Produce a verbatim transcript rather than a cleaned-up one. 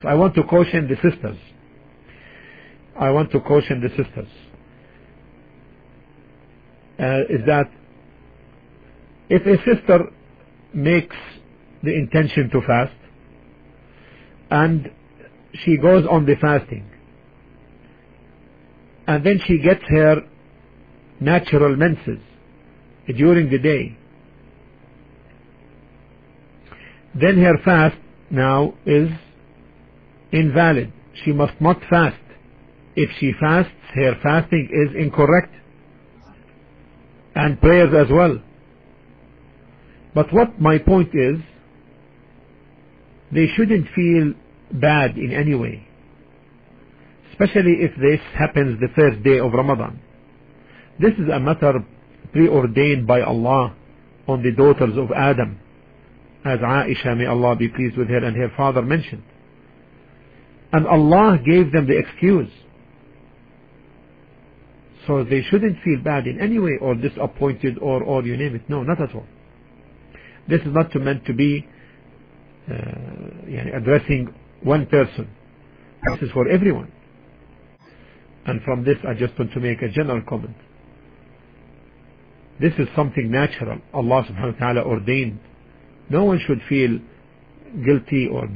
I want to caution the sisters. I want to caution the sisters. Uh, is that if a sister makes the intention to fast and she goes on the fasting and then she gets her natural menses during the day, then her fast now is invalid. She must not fast. If she fasts, her fasting is incorrect, and prayers as well. But what my point is, they shouldn't feel bad in any way, especially if this happens the first day of Ramadan. This is a matter preordained by Allah on the daughters of Adam, as Aisha, may Allah be pleased with her, and her father mentioned. And Allah gave them the excuse. So they shouldn't feel bad in any way, or disappointed, or, or you name it. No, not at all. This is not meant to be uh, yani addressing one person. This is for everyone. And from this I just want to make a general comment. This is something natural. Allah subhanahu wa ta'ala ordained. No one should feel guilty or